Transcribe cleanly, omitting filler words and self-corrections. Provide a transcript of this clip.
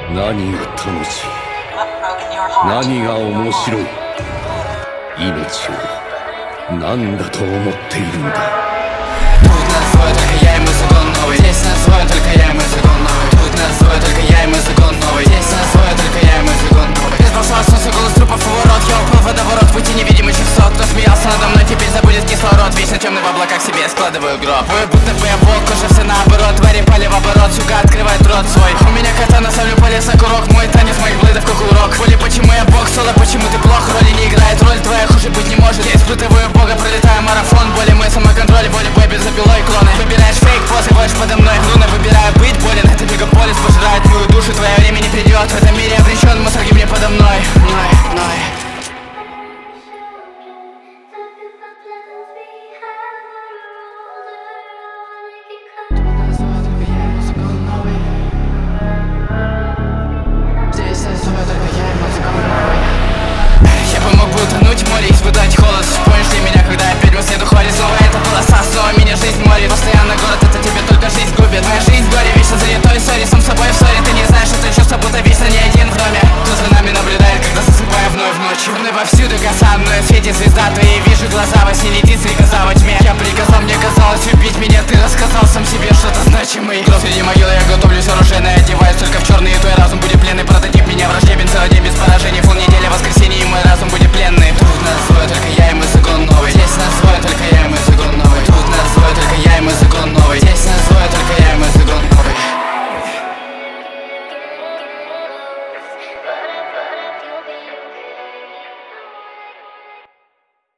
何が楽しい、何が面白い、命を何だと思っているんだ。 Тут нас двое, только я и мой закон новый. Здесь нас двое, только я и мой закон новый. Тут нас двое, только я и мой закон новый. Здесь нас двое, только я и мой закон новый. Без бросал солнце, голос трупов и ворот. Я упал в водоворот, пути невидимый часов. Кто смеялся надо мной, теперь забудет кислород. Вечно темный в облаках себе складываю гроб. Вы будто бы я волк, кожа все наоборот. Твари пали в оборот, сука открывает рот свой. У меня катана, ставлю полез на курок. Мой танец моих блэдов как урок. Воли, почему я бог, соло, почему ты плох. Роли не играет, роль твоя хуже быть не может. Я испытываю бога, пролетаю марафон. Боли мой самоконтроль, воли бой без запилой клоны. Выбираешь фейк, позы, водишь подо мной. Луна, выбираю быть болен. Это мегаполис пожирает мою душу. Твое время не придет, в этом мире обречен. Мусорги